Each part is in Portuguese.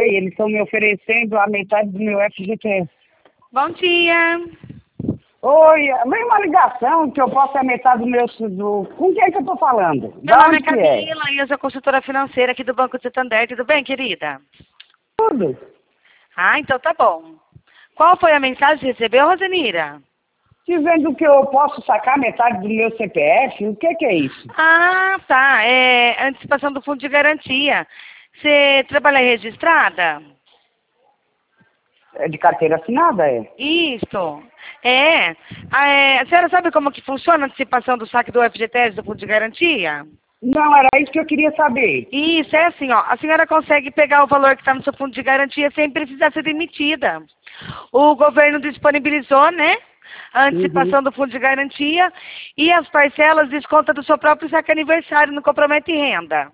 sei, eles estão me oferecendo a metade do meu FGTS. Bom dia. Oi, vem uma ligação que eu posso ter a metade do meu... Com quem é que eu tô falando? Meu Da nome é onde que é? Camila e eu sou consultora financeira aqui do Banco de Santander. Tudo bem, querida? Tudo. Ah, então tá bom. Qual foi a mensagem que recebeu, Rosenira? Dizendo que eu posso sacar metade do meu CPF, o que é isso? Ah, tá. É antecipação do fundo de garantia. Você trabalha registrada? É de carteira assinada, é? Isso. A senhora sabe como que funciona a antecipação do saque do FGTS do fundo de garantia? Não, era isso que eu queria saber. Isso, é assim, ó. A senhora consegue pegar o valor que está no seu fundo de garantia sem precisar ser demitida. O governo disponibilizou, né? A antecipação do fundo de garantia e as parcelas desconta do seu próprio saque aniversário, não compromete renda.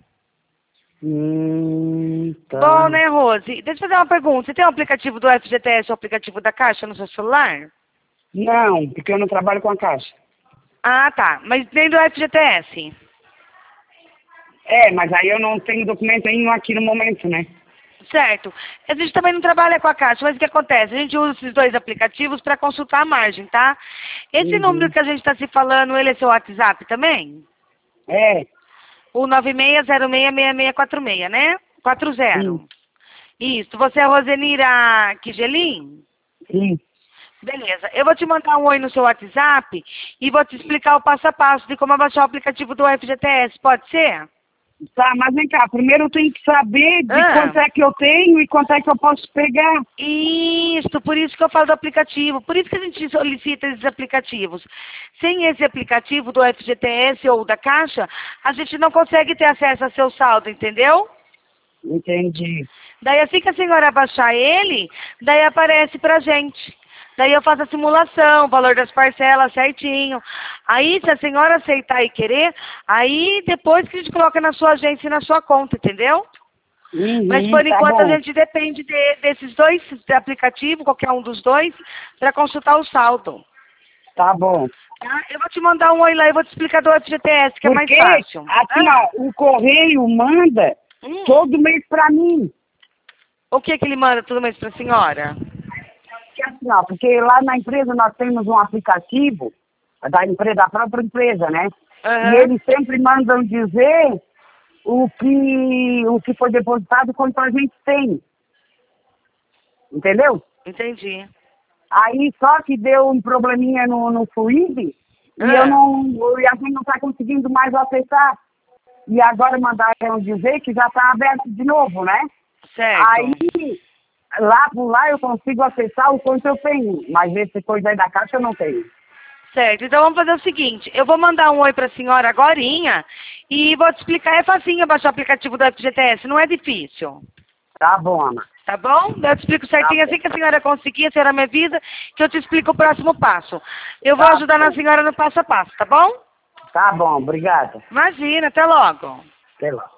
Tá. Bom, né, Rose? Deixa eu fazer uma pergunta. Você tem o aplicativo do FGTS ou o aplicativo da Caixa no seu celular? Não, porque eu não trabalho com a Caixa. Ah, tá. Mas nem do FGTS? É, mas aí eu não tenho documento nenhum aqui no momento, né? Certo. A gente também não trabalha com a Caixa, mas o que acontece? A gente usa esses dois aplicativos para consultar a margem, tá? Esse número que a gente está se falando, ele é seu WhatsApp também? É. O 96066646, né? 40. Sim. Isso. Você é Rosenira Quigelin? Sim. Beleza. Eu vou te mandar um oi no seu WhatsApp e vou te explicar o passo a passo de como baixar o aplicativo do FGTS. Pode ser? Tá, mas vem cá, primeiro eu tenho que saber de quanto é que eu tenho e quanto é que eu posso pegar. Isso, por isso que eu falo do aplicativo. Por isso que a gente solicita esses aplicativos. Sem esse aplicativo do FGTS ou da Caixa, a gente não consegue ter acesso ao seu saldo, entendeu? Entendi. Daí assim que a senhora baixar ele, daí aparece pra gente. Daí eu faço a simulação, o valor das parcelas certinho. Aí, se a senhora aceitar e querer, aí depois que a gente coloca na sua agência e na sua conta, entendeu? Mas por enquanto a gente depende desses dois aplicativos, qualquer um dos dois, para consultar o saldo. Tá bom. Tá? Eu vou te mandar um oi lá e vou te explicar do FGTS, que é mais fácil. Assim, ó, o correio manda todo mês pra mim. O que ele manda todo mês pra senhora? Assim, ó, porque lá na empresa nós temos um aplicativo da própria empresa, né? E eles sempre mandam dizer o que foi depositado quanto a gente tem. Entendeu? Entendi. Aí só que deu um probleminha no Fluid e a gente não está conseguindo mais acessar. E agora mandaram dizer que já está aberto de novo, né? Certo. Aí lá eu consigo acessar o quanto eu tenho, mas esse coisa aí da Caixa eu não tenho. Certo, então vamos fazer o seguinte, eu vou mandar um oi pra senhora agorinha e vou te explicar, é facinho baixar o aplicativo do FGTS, não é difícil. Tá bom, Ana. Tá bom? Eu te explico certinho, assim que a senhora conseguir, a senhora me avisa que eu te explico o próximo passo. Eu vou ajudar a senhora no passo a passo, tá bom? Tá bom, obrigado. Imagina, até logo. Até logo.